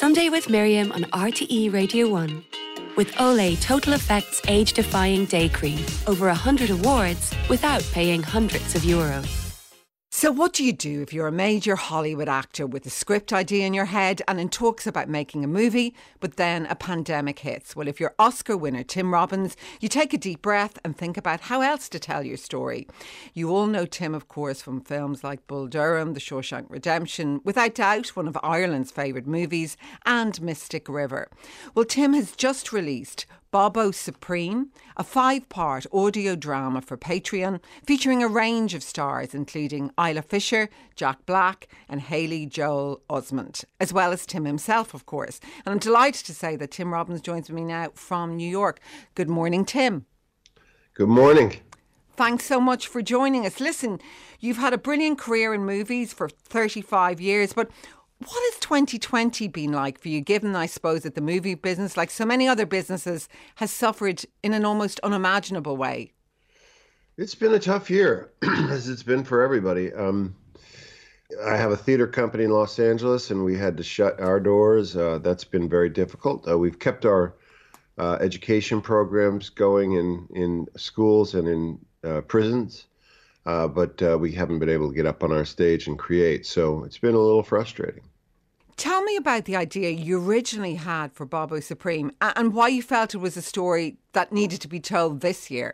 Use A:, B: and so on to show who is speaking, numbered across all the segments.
A: Sunday with Miriam on RTE Radio 1. With Olay Total Effects Age-Defying Day Cream. Over 100 awards without paying hundreds of euros.
B: So what do you do if you're a major Hollywood actor with a script idea in your head and in talks about making a movie, but then a pandemic hits? Well, if you're Oscar winner Tim Robbins, you take a deep breath and think about how else to tell your story. You all know Tim, of course, from films like Bull Durham, The Shawshank Redemption, without doubt one of Ireland's favourite movies, and Mystic River. Well, Tim has just released Bobo Supreme, a 5-part audio drama for Patreon, featuring a range of stars including Isla Fisher, Jack Black and Haley Joel Osment, as well as Tim himself, of course. And I'm delighted to say that Tim Robbins joins me now from New York. Good morning, Tim.
C: Good morning.
B: Thanks so much for joining us. Listen, you've had a brilliant career in movies for 35 years, but what has 2020 been like for you, given, I suppose, that the movie business, like so many other businesses, has suffered in an almost unimaginable way?
C: It's been a tough year, as it's been for everybody. I have a theater company in Los Angeles, and we had to shut our doors. That's been very difficult. We've kept our education programs going in schools and in prisons, but we haven't been able to get up on our stage and create. So it's been a little frustrating.
B: Tell me about the idea you originally had for Bobo Supreme and why you felt it was a story that needed to be told this year.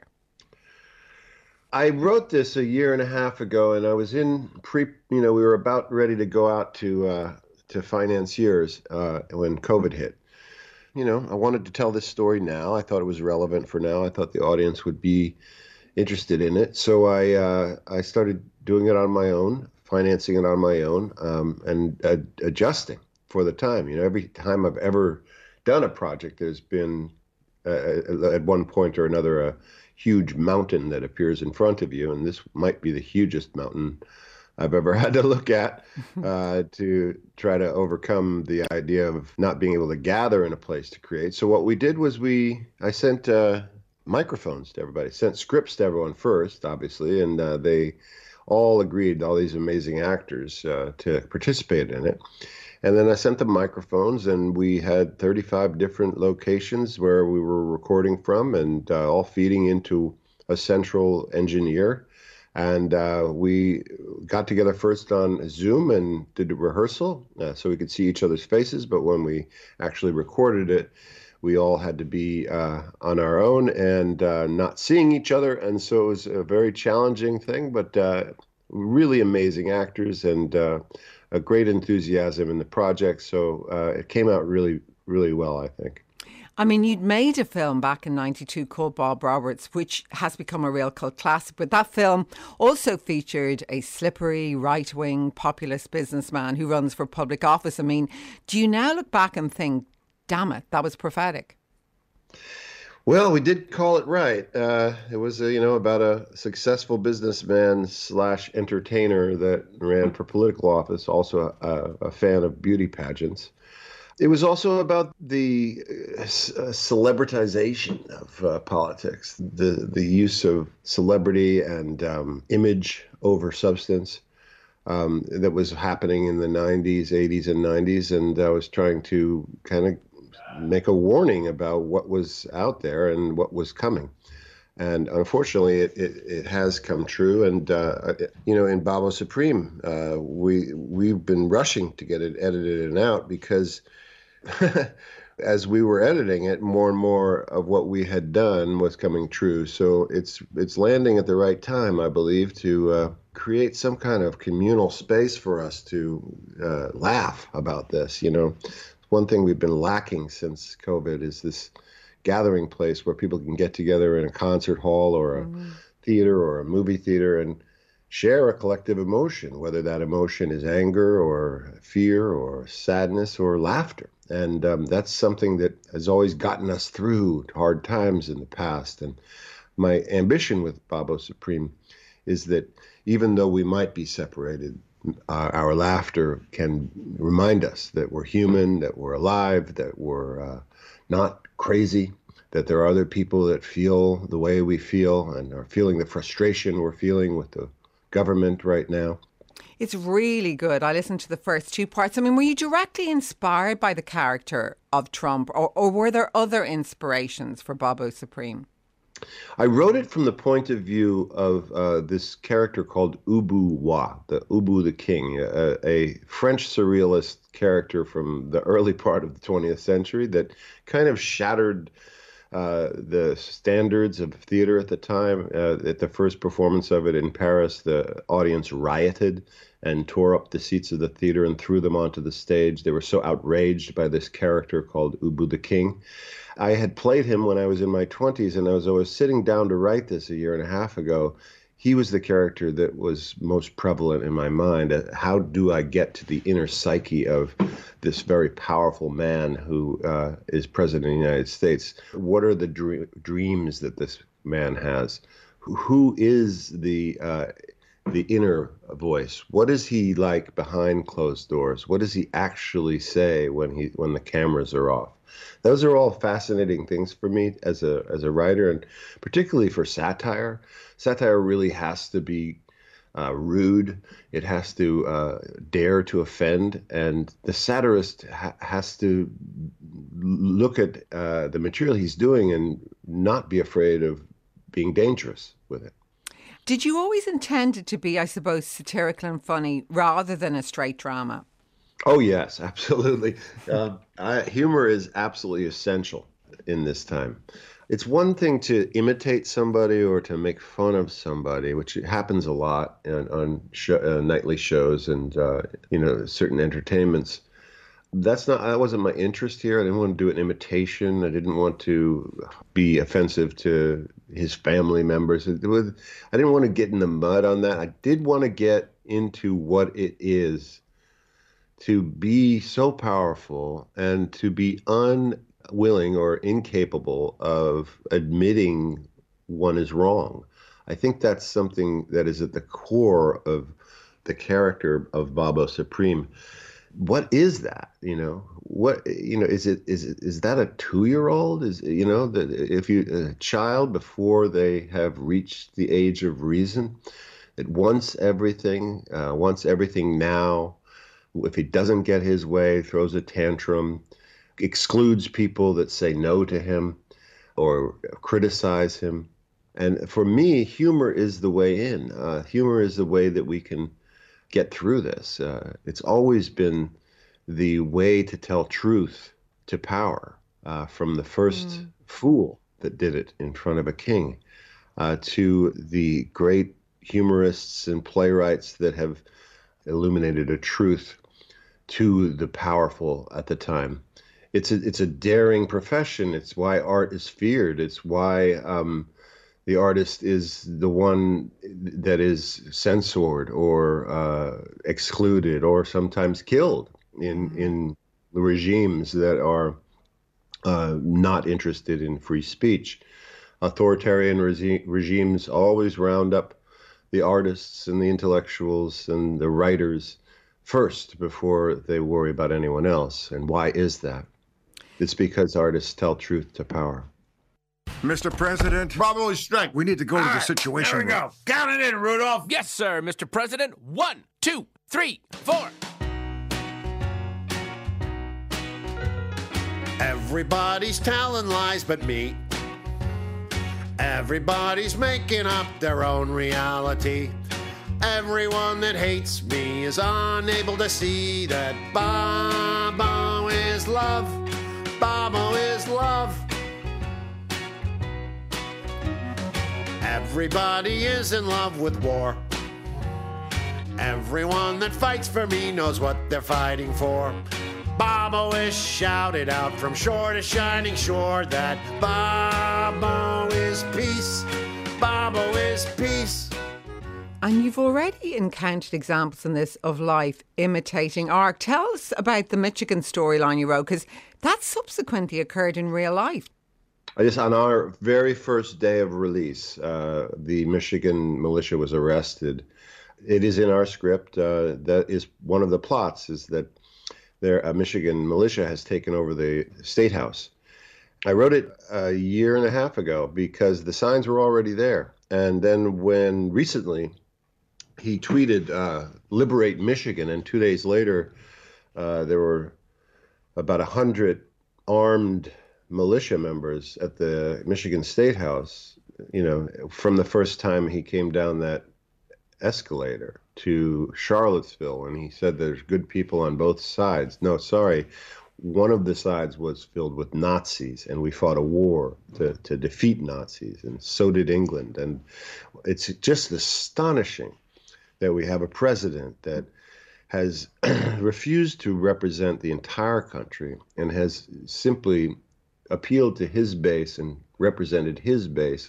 C: I wrote this a year and a half ago, and I was we were about ready to go out to financiers when COVID hit. I wanted to tell this story now. I thought it was relevant for now. I thought the audience would be interested in it. So I started doing it on my own, financing it on my own, and adjusting for the time. Every time I've ever done a project, there's been at one point or another a huge mountain that appears in front of you, and this might be the hugest mountain I've ever had to look at to try to overcome the idea of not being able to gather in a place to create. So what we did was I sent microphones to everybody, sent scripts to everyone first, obviously, and they all agreed, all these amazing actors, to participate in it. And then I sent them microphones, and we had 35 different locations where we were recording from, and all feeding into a central engineer. And we got together first on Zoom and did a rehearsal so we could see each other's faces. But when we actually recorded it, we all had to be on our own and not seeing each other. And so it was a very challenging thing, but really amazing actors and a great enthusiasm in the project. So it came out really, really well, I think.
B: I mean, you'd made a film back in '92 called Bob Roberts, which has become a real cult classic. But that film also featured a slippery, right-wing, populist businessman who runs for public office. I mean, do you now look back and think, damn it, that was prophetic?
C: Well, we did call it right. It was, about a successful businessman / entertainer that ran for political office, also a fan of beauty pageants. It was also about the celebritization of politics, the use of celebrity and image over substance that was happening in the 90s, 80s, and 90s. And I was trying to kind of make a warning about what was out there and what was coming. And unfortunately, it has come true. And, in Bobo Supreme, we've been rushing to get it edited and out because as we were editing it, more and more of what we had done was coming true. So it's landing at the right time, I believe, to create some kind of communal space for us to laugh about this. One thing we've been lacking since COVID is this gathering place where people can get together in a concert hall or a theater or a movie theater and share a collective emotion, whether that emotion is anger or fear or sadness or laughter. And that's something that has always gotten us through hard times in the past. And my ambition with Bobo Supreme is that even though we might be separated, our laughter can remind us that we're human, that we're alive, that we're not crazy, that there are other people that feel the way we feel and are feeling the frustration we're feeling with the government right now.
B: It's really good. I listened to the first two parts. I mean, were you directly inspired by the character of Trump, or were there other inspirations for Babo Supreme?
C: I wrote it from the point of view of this character called Ubu Wa, the Ubu the King, a French surrealist character from the early part of the 20th century that kind of shattered the standards of theater at the time. At the first performance of it in Paris, the audience rioted and tore up the seats of the theater and threw them onto the stage. They were so outraged by this character called Ubu the King. I had played him when I was in my 20s, and as I was sitting down to write this a year and a half ago, he was the character that was most prevalent in my mind. How do I get to the inner psyche of this very powerful man who is president of the United States? What are the dreams that this man has? Who is the inner voice? What is he like behind closed doors? What does he actually say when the cameras are off? Those are all fascinating things for me as a writer, and particularly for satire. Satire really has to be rude. It has to dare to offend, and the satirist has to look at the material he's doing and not be afraid of being dangerous with it.
B: Did you always intend it to be, I suppose, satirical and funny rather than a straight drama?
C: Oh, yes, absolutely. Humor is absolutely essential in this time. It's one thing to imitate somebody or to make fun of somebody, which happens a lot on nightly shows and certain entertainments. That wasn't my interest here. I didn't want to do an imitation. I didn't want to be offensive to his family members. I didn't want to get in the mud on that. I did want to get into what it is to be so powerful and to be unwilling or incapable of admitting one is wrong. I think that's something that is at the core of the character of Babo Supreme. What is that? Is that a 2-year-old? If a child before they have reached the age of reason, that wants everything now. If he doesn't get his way, throws a tantrum, excludes people that say no to him or criticize him. And for me, humor is the way in. Humor is the way that we can get through this. It's always been the way to tell truth to power, from the first fool that did it in front of a king, to the great humorists and playwrights that have illuminated a truth to the powerful at the time. It's a daring profession. It's why art is feared. It's why the artist is the one that is censored or excluded or sometimes killed in regimes that are not interested in free speech. Authoritarian regimes always round up the artists and the intellectuals and the writers first before they worry about anyone else. And why is that? It's because artists tell truth to power.
D: Mr. President.
E: Bravo is strike.
D: We need to go to the situation
E: room. There we go. Count it in, Rudolph.
F: Yes, sir, Mr. President. 1, 2, 3, 4.
E: Everybody's telling lies but me. Everybody's making up their own reality. Everyone that hates me is unable to see that Babo is love. Babo is love. Everybody is in love with war. Everyone that fights for me knows what they're fighting for. Babo is shouted out from shore to shining shore that Babo is peace. Babo is peace.
B: And you've already encountered examples in this of life imitating art. Tell us about the Michigan storyline you wrote, because that subsequently occurred in real life.
C: On our very first day of release, the Michigan militia was arrested. It is in our script. That is one of the plots, is that a Michigan militia has taken over the State House. I wrote it a year and a half ago because the signs were already there. And then when recently he tweeted, "Liberate Michigan," and 2 days later, there were about 100 armed militia members at the Michigan State House, from the first time he came down that escalator to Charlottesville, and he said there's good people on both sides. No, sorry, one of the sides was filled with Nazis, and we fought a war to defeat Nazis, and so did England. And it's just astonishing that we have a president that has refused to represent the entire country and has simply appealed to his base and represented his base.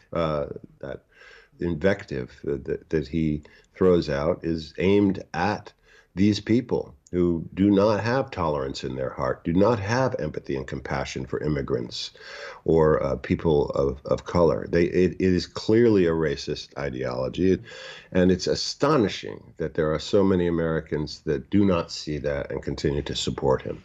C: That invective that he throws out is aimed at these people who do not have tolerance in their heart, do not have empathy and compassion for immigrants or people of color. It is clearly a racist ideology, and it's astonishing that there are so many Americans that do not see that and continue to support him.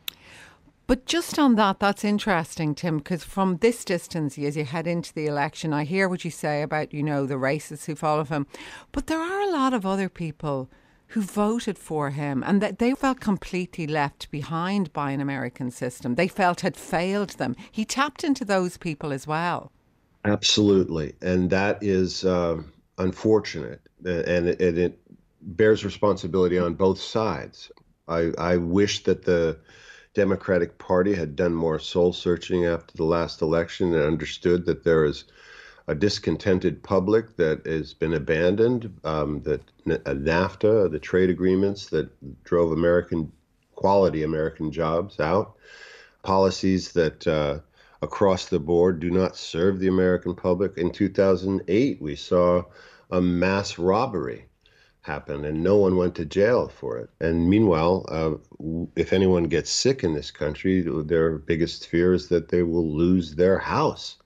B: But just on that, that's interesting, Tim, because from this distance, as you head into the election, I hear what you say about, the racists who follow him. But there are a lot of other people who voted for him and that they felt completely left behind by an American system. They felt had failed them. He tapped into those people as well.
C: Absolutely. And that is unfortunate. And it bears responsibility on both sides. I wish that the Democratic Party had done more soul searching after the last election and understood that there is a discontented public that has been abandoned, that NAFTA, the trade agreements that drove quality American jobs out, policies that across the board do not serve the American public. In 2008, we saw a mass robbery happen and no one went to jail for it. And meanwhile, if anyone gets sick in this country, their biggest fear is that they will lose their house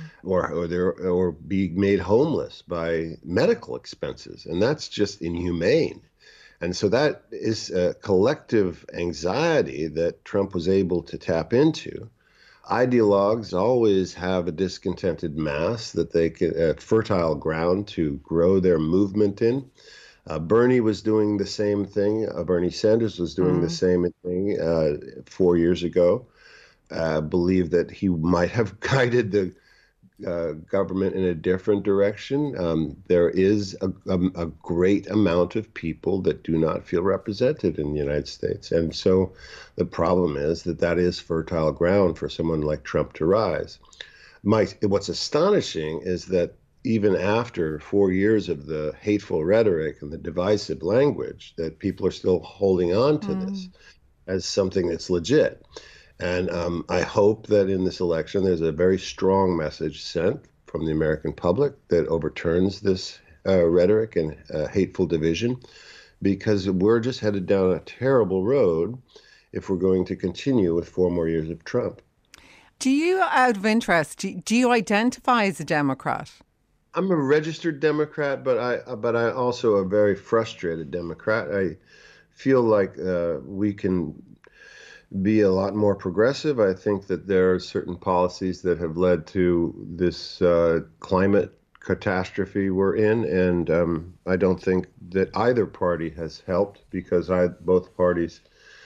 C: or be made homeless by medical expenses. And that's just inhumane. And so that is a collective anxiety that Trump was able to tap into. Ideologues always have a discontented mass that they can fertile ground to grow their movement in. Bernie was doing the same thing. Bernie Sanders was doing the same thing 4 years ago. Believe that he might have guided the government in a different direction. There is a great amount of people that do not feel represented in the United States. And so the problem is that is fertile ground for someone like Trump to rise. What's astonishing is that even after 4 years of the hateful rhetoric and the divisive language, that people are still holding on to this as something that's legit. And I hope that in this election, there's a very strong message sent from the American public that overturns this rhetoric and hateful division, because we're just headed down a terrible road if we're going to continue with 4 more years of Trump.
B: Do you, out of interest, do you identify as a Democrat?
C: I'm a registered Democrat, but I also a very frustrated Democrat. I feel like we can be a lot more progressive. I think that there are certain policies that have led to this climate catastrophe we're in, and I don't think that either party has helped, because both parties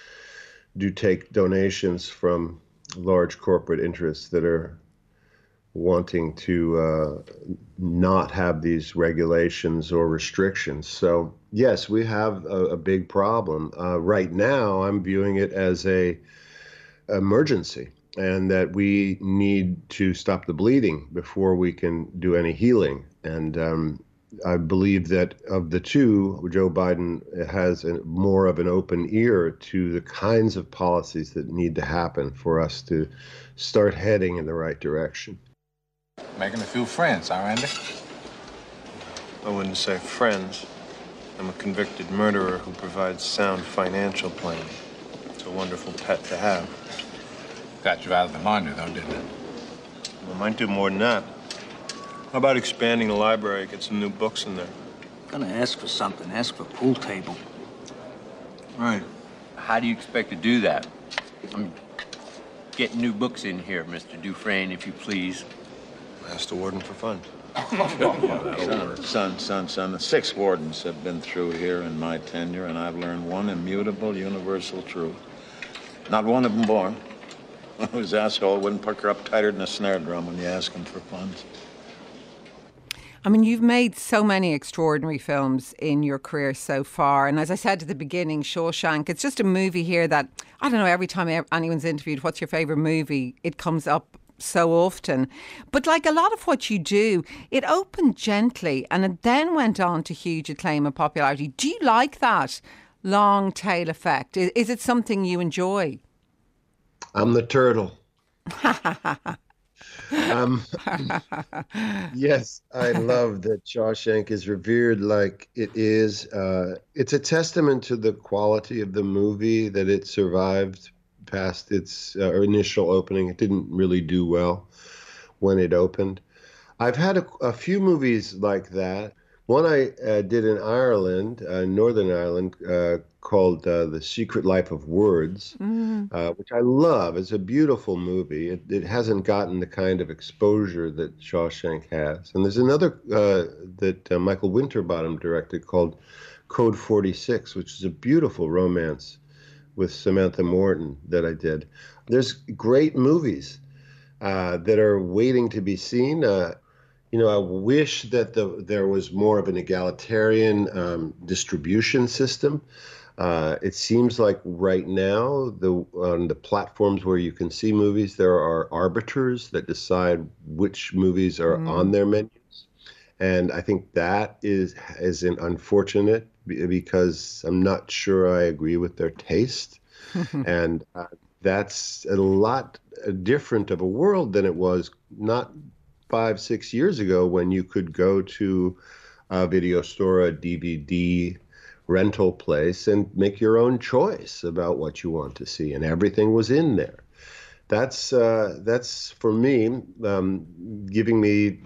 C: do take donations from large corporate interests that are wanting to not have these regulations or restrictions. So yes, we have a big problem. Right now, I'm viewing it as a emergency, and that we need to stop the bleeding before we can do any healing. And I believe that of the two, Joe Biden has more of an open ear to the kinds of policies that need to happen for us to start heading in the right direction.
G: Making a few friends, huh, Randy?
H: I wouldn't say friends. I'm a convicted murderer who provides sound financial planning. It's a wonderful pet to have.
G: Got you out of the laundry, though, didn't it?
H: Well, might do more than that. How about expanding the library, get some new books in there?
I: Gonna ask for something. Ask for a pool table.
H: Right.
J: How do you expect to do that? I'm getting new books in here, Mr. Dufresne, if you please.
H: Ask the warden for funds.
K: Son, the 6 wardens have been through here in my tenure, and I've learned one immutable, universal truth. Not one of them born whose asshole wouldn't pucker up tighter than a snare drum when you ask him for funds.
B: I mean, you've made so many extraordinary films in your career so far. And as I said at the beginning, Shawshank, it's just a movie here that, I don't know, every time anyone's interviewed, what's your favourite movie? It comes up so often. But like a lot of what you do, it opened gently and it then went on to huge acclaim and popularity. Do you like that long tail effect? Is it something you enjoy?
C: I'm the turtle. Yes, I love that Shawshank is revered like it is. It's a testament to the quality of the movie that it survived past its initial opening. It didn't really do well when it opened. I've had a few movies like that. One I did in Ireland, Northern Ireland, called The Secret Life of Words, which I love. It's a beautiful movie. It hasn't gotten the kind of exposure that Shawshank has. And there's another that Michael Winterbottom directed called Code 46, which is a beautiful romance with Samantha Morton that I did. There's great movies that are waiting to be seen. I wish that there was more of an egalitarian distribution system. It seems like right now, on the platforms where you can see movies, there are arbiters that decide which movies are on their menus. And I think that is an unfortunate, because I'm not sure I agree with their taste. And that's a lot different of a world than it was not 5-6 years ago, when you could go to a video store, a DVD rental place, and make your own choice about what you want to see, and everything was in there. That's for me, giving me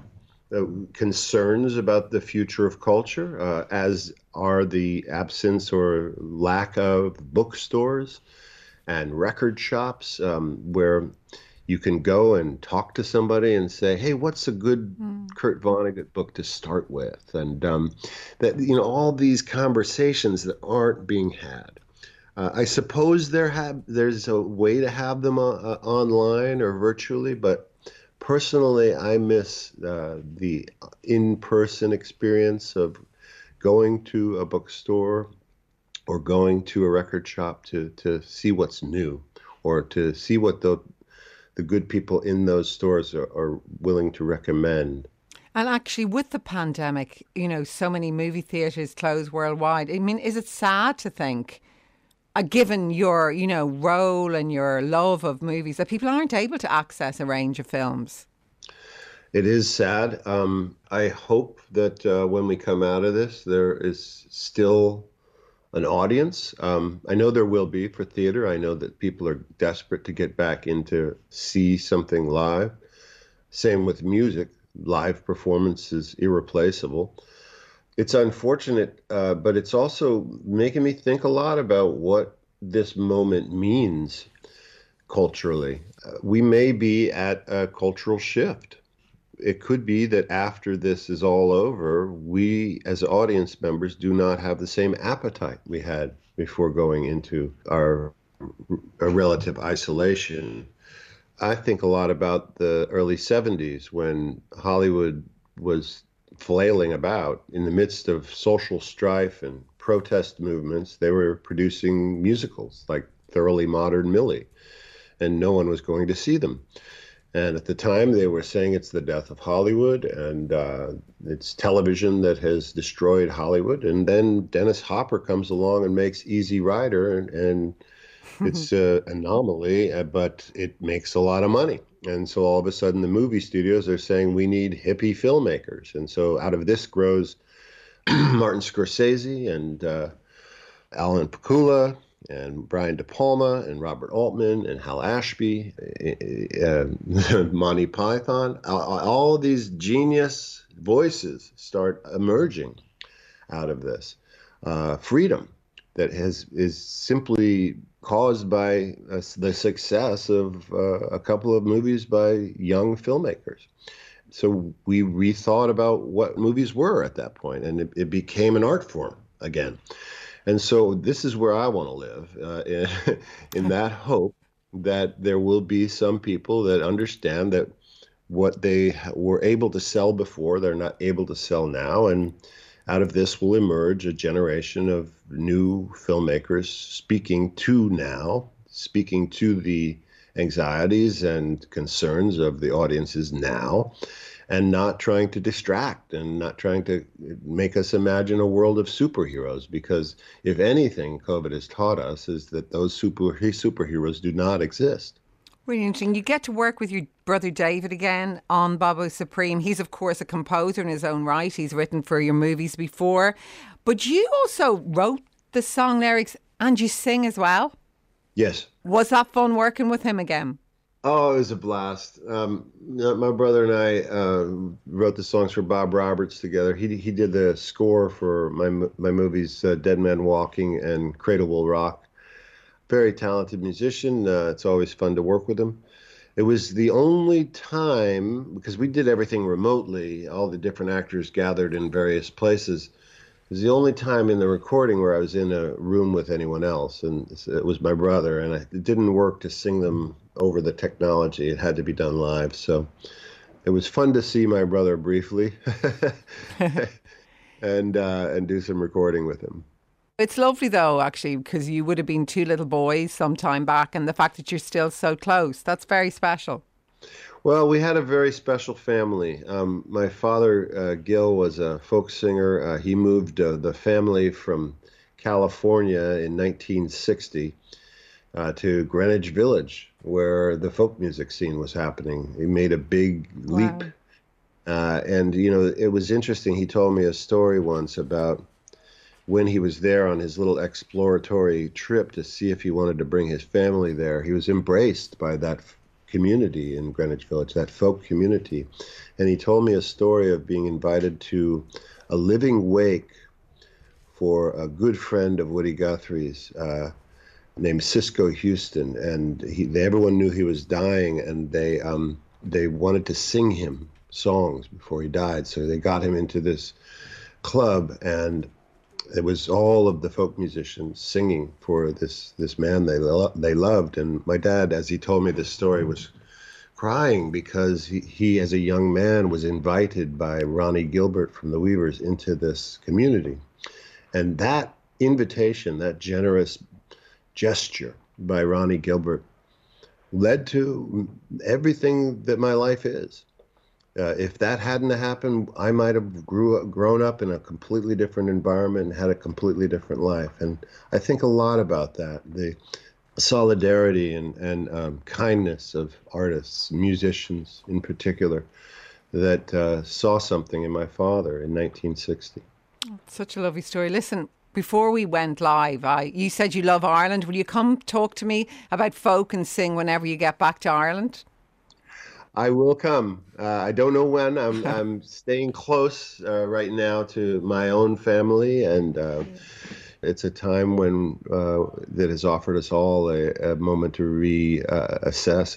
C: concerns about the future of culture, as are the absence or lack of bookstores and record shops, where you can go and talk to somebody and say, hey, what's a good Kurt Vonnegut book to start with? And all these conversations that aren't being had. I suppose there's a way to have them online or virtually, but personally, I miss the in-person experience of going to a bookstore or going to a record shop to see what's new, or to see what the good people in those stores are willing to recommend.
B: And actually, with the pandemic, so many movie theatres closed worldwide. I mean, is it sad to think, given your, role and your love of movies, that people aren't able to access a range of films?
C: It is sad. I hope that when we come out of this, there is still an audience. I know there will be for theater. I know that people are desperate to get back into see something live. Same with music. Live performance is irreplaceable. It's unfortunate, but it's also making me think a lot about what this moment means culturally. We may be at a cultural shift. It could be that after this is all over, we as audience members do not have the same appetite we had before going into our relative isolation. I think a lot about the early 70s, when Hollywood was flailing about in the midst of social strife and protest movements. They were producing musicals like Thoroughly Modern Millie, and no one was going to see them. And at the time, they were saying it's the death of Hollywood, and it's television that has destroyed Hollywood. And then Dennis Hopper comes along and makes Easy Rider, and it's an anomaly, but it makes a lot of money. And so all of a sudden, the movie studios are saying we need hippie filmmakers. And so out of this grows Martin Scorsese and Alan Pakula and Brian De Palma and Robert Altman and Hal Ashby, Monty Python. All of these genius voices start emerging out of this. Freedom that is simply caused by the success of a couple of movies by young filmmakers. So we rethought about what movies were at that point, and it became an art form again. And so this is where I want to live, in that hope that there will be some people that understand that what they were able to sell before, they're not able to sell now. And out of this will emerge a generation of new filmmakers speaking to the anxieties and concerns of the audiences now, and not trying to distract and not trying to make us imagine a world of superheroes. Because if anything COVID has taught us is that those superheroes do not exist.
B: Really interesting. You get to work with your brother David again on Bobo Supreme. He's, of course, a composer in his own right. He's written for your movies before. But you also wrote the song lyrics and you sing as well.
C: Yes.
B: Was that fun working with him again?
C: Oh, it was a blast. My brother and I wrote the songs for Bob Roberts together. He did the score for my movies, Dead Man Walking and Cradle Will Rock. Very talented musician. It's always fun to work with him. It was the only time, because we did everything remotely, all the different actors gathered in various places. It was the only time in the recording where I was in a room with anyone else, and it was my brother, and it didn't work to sing them over the technology. It had to be done live. So it was fun to see my brother briefly and do some recording with him.
B: It's lovely, though, actually, because you would have been two little boys some time back, and the fact that you're still so close, that's very special.
C: Well, we had a very special family. My father, Gil, was a folk singer. He moved the family from California in 1960 to Greenwich Village, where the folk music scene was happening. He made a big leap. And, it was interesting. He told me a story once about when he was there on his little exploratory trip to see if he wanted to bring his family there. He was embraced by that community in Greenwich Village, that folk community. And he told me a story of being invited to a living wake for a good friend of Woody Guthrie's named Cisco Houston. And everyone knew he was dying, and they wanted to sing him songs before he died. So they got him into this club, and it was all of the folk musicians singing for this man they loved. And my dad, as he told me this story, was crying because he as a young man was invited by Ronnie Gilbert from the Weavers into this community. And that invitation, that generous gesture by Ronnie Gilbert, led to everything that my life is. If that hadn't happened, I might have grown up in a completely different environment and had a completely different life. And I think a lot about that, the solidarity and kindness of artists, musicians in particular, that saw something in my father in 1960.
B: Such a lovely story. Listen, before we went live, you said you love Ireland. Will you come talk to me about folk and sing whenever you get back to Ireland?
C: I will come. I don't know when. I'm staying close right now to my own family, and it's a time when that has offered us all a moment to reassess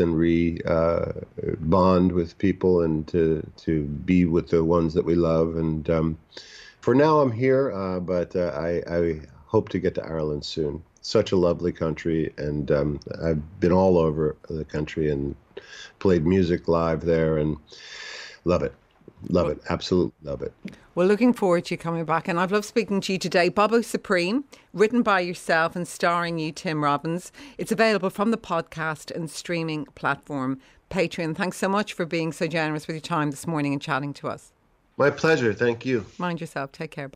C: and bond with people, and to be with the ones that we love. And for now, I'm here, but I hope to get to Ireland soon. Such a lovely country, and I've been all over the country and played music live there, and love it, absolutely love it.
B: Well, looking forward to you coming back, and I've loved speaking to you today. Bobo Supreme, written by yourself and starring you, Tim Robbins. It's available from the podcast and streaming platform Patreon. Thanks so much for being so generous with your time this morning and chatting to us.
C: My pleasure. Thank you.
B: Mind yourself. Take care.